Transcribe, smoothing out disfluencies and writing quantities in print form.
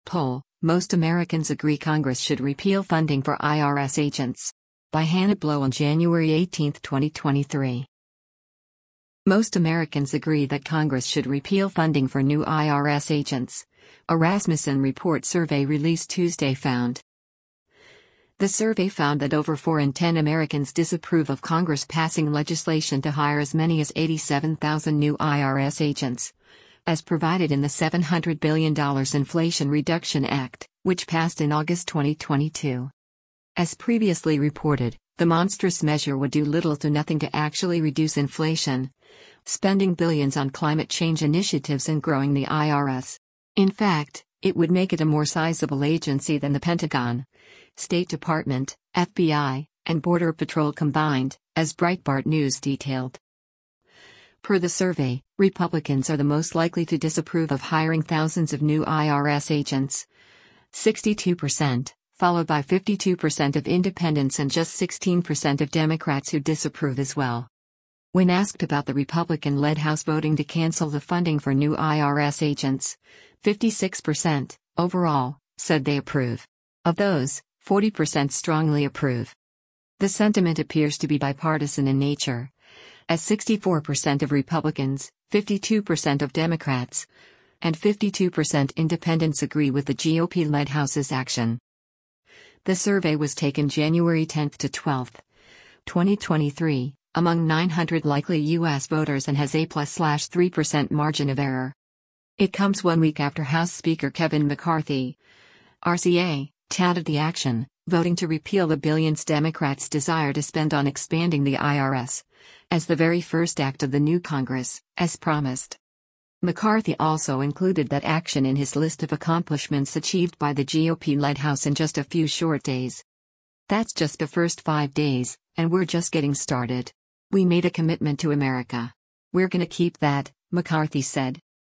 poll, most Americans agree Congress should repeal funding for IRS agents. By Hannah Blow on January 18, 2023. Most Americans agree that Congress should repeal funding for new IRS agents, a Rasmussen Report survey released Tuesday found. The survey found that over 4 in 10 Americans disapprove of Congress passing legislation to hire as many as 87,000 new IRS agents, as provided in the $700 billion Inflation Reduction Act, which passed in August 2022. As previously reported, the monstrous measure would do little to nothing to actually reduce inflation, spending billions on climate change initiatives and growing the IRS. In fact, it would make it a more sizable agency than the Pentagon, State Department, FBI, and Border Patrol combined, as Breitbart News detailed. Per the survey, Republicans are the most likely to disapprove of hiring thousands of new IRS agents, 62%, followed by 52% of independents and just 16% of Democrats who disapprove as well. When asked about the Republican-led House voting to cancel the funding for new IRS agents, 56%, overall, said they approve. Of those, 40% strongly approve. The sentiment appears to be bipartisan in nature, as 64% of Republicans, 52% of Democrats, and 52% independents agree with the GOP-led House's action. The survey was taken January 10 to 12, 2023, among 900 likely U.S. voters and has a +3% margin of error. It comes 1 week after House Speaker Kevin McCarthy, RCA, touted the action, voting to repeal the billions Democrats desire to spend on expanding the IRS, as the very first act of the new Congress, as promised. McCarthy also included that action in his list of accomplishments achieved by the GOP-led House in just a few short days. That's just the first 5 days, and we're just getting started. We made a commitment to America. We're gonna keep that, McCarthy said.